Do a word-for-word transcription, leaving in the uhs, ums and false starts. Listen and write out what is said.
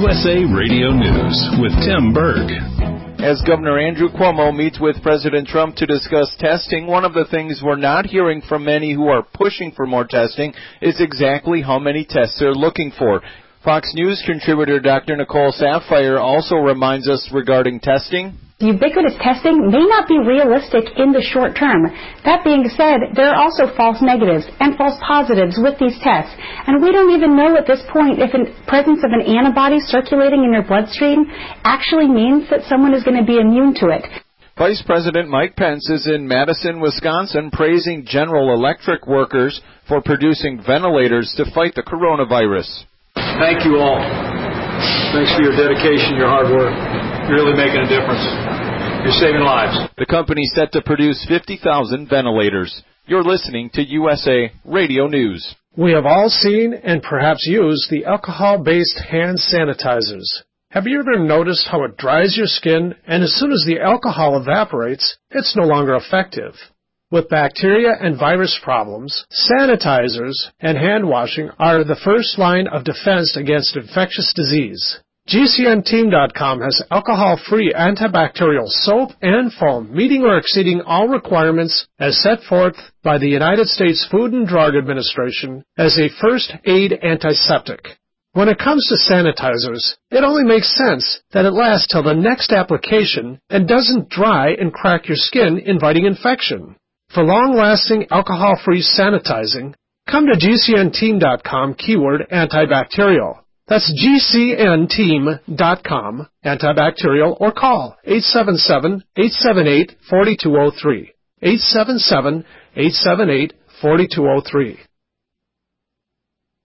U S A Radio News with Tim Berg. As Governor Andrew Cuomo meets with President Trump to discuss testing, one of the things we're not hearing from many who are pushing for more testing is exactly how many tests they're looking for. Fox News contributor Doctor Nicole Saphier also reminds us regarding testing. Ubiquitous testing may not be realistic in the short term. That being said, there are also false negatives and false positives with these tests, and we don't even know at this point if the presence of an antibody circulating in your bloodstream actually means that someone is going to be immune to it. Vice President Mike Pence is in Madison, Wisconsin, praising General Electric workers for producing ventilators to fight the coronavirus. Thank you all. Thanks for your dedication, your hard work. You're really making a difference. You're saving lives. The company set to produce fifty thousand ventilators. You're listening to U S A Radio News. We have all seen and perhaps used the alcohol-based hand sanitizers. Have you ever noticed how it dries your skin, and as soon as the alcohol evaporates, it's no longer effective? With bacteria and virus problems, sanitizers and hand washing are the first line of defense against infectious disease. G C N team dot com has alcohol-free antibacterial soap and foam, meeting or exceeding all requirements as set forth by the United States Food and Drug Administration as a first-aid antiseptic. When it comes to sanitizers, it only makes sense that it lasts till the next application and doesn't dry and crack your skin, inviting infection. For long-lasting alcohol-free sanitizing, come to G C N team dot com keyword antibacterial. That's G C N team dot com, antibacterial, or call eight seven seven, eight seven eight, four two zero three, eight seven seven, eight seven eight, four two zero three.